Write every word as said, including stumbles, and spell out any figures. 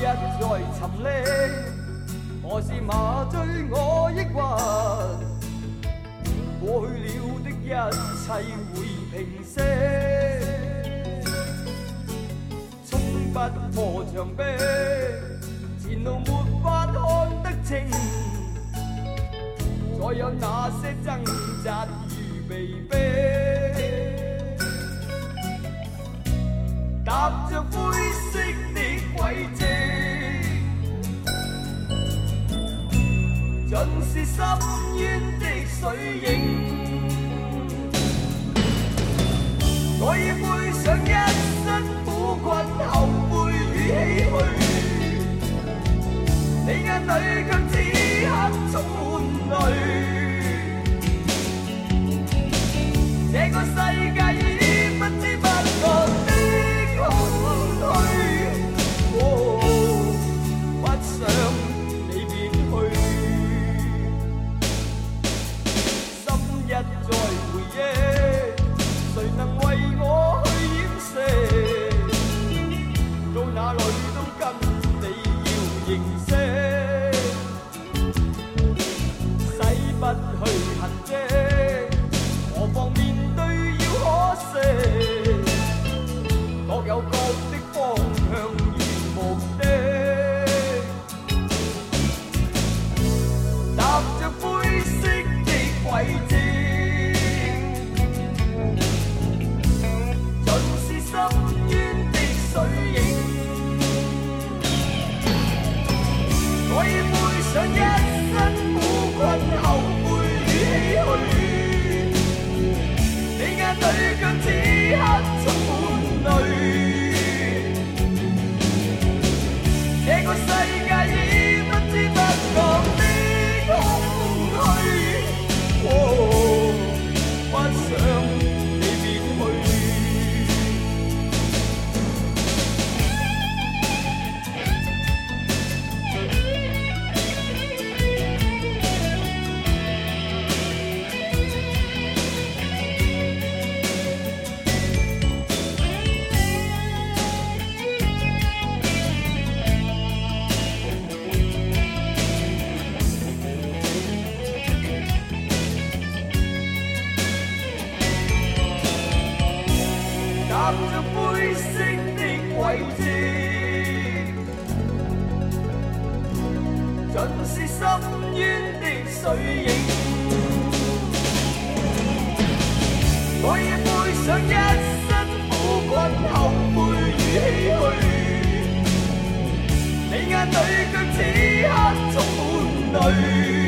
日在沉溺，何时麻醉我抑郁？过去了的一切会平息，冲不破墙壁，前路没法看得清，再有那些挣扎如被逼，踏着灰色的轨迹，尽是深渊的水影。我已背上一身苦困、後悔與唏噓，你眼裏卻此刻充滿淚。這個世界已不知不覺的空虛，哦，不想你別去，心一再回憶，誰能為我去掩飾？到哪裏都跟你要認識，洗不去痕跡，何妨面對要可惜，各有各的方向與目的，踏着灰色的軌跡，深淵的水影。我已背上一身苦困、後悔與唏噓，你眼裏卻此刻充滿淚。這個世界已不知不覺的空虛，哦，不想你別去。踏着灰色的軌跡，盡是深淵的水影。我已背上一身苦困、後悔與唏噓，你眼裏卻此刻充滿淚。